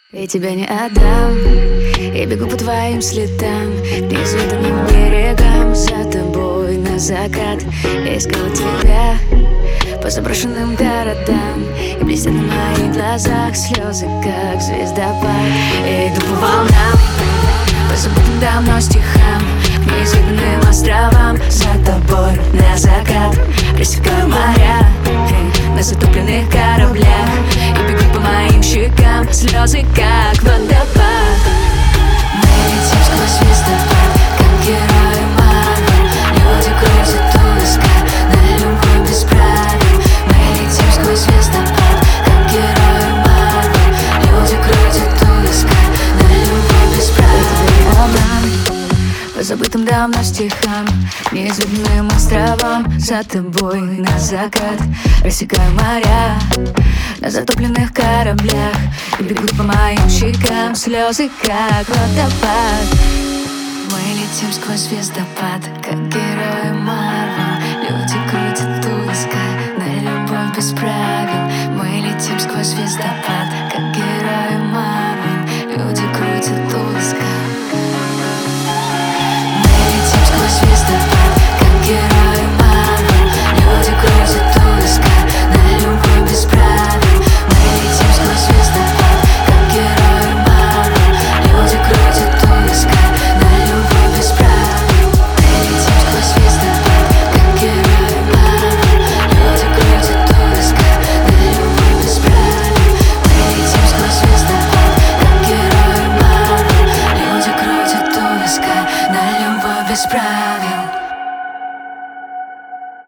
Я тебя не отдам, я бегу по твоим следам, к неизведанным берегам, за тобой на закат. Я искала тебя по заброшенным городам, и блестят на моих глазах слезы, как звездопад. Я иду по волнам, по забытым давно стихам, к неизведанным островам, за тобой на закат. Рассекаю моря на затопленных кораблях, и бегут по моим щекам слезы, как водопад. Мы летим сквозь звездопад, как герои Марвел. Люди крутят у виска на любовь без правил. Мы летим сквозь звездопад, как герои Марвел. Люди крутят у виска на любовь без правил. По забытым давно стихам, неизведанным островам, за тобой на закат. Рассекаю моря на затопленных кораблях, и бегут по моим щекам слезы, как водопад. Мы летим сквозь звездопад, как герои Марвел. Люди крутят у виска на любовь без правил.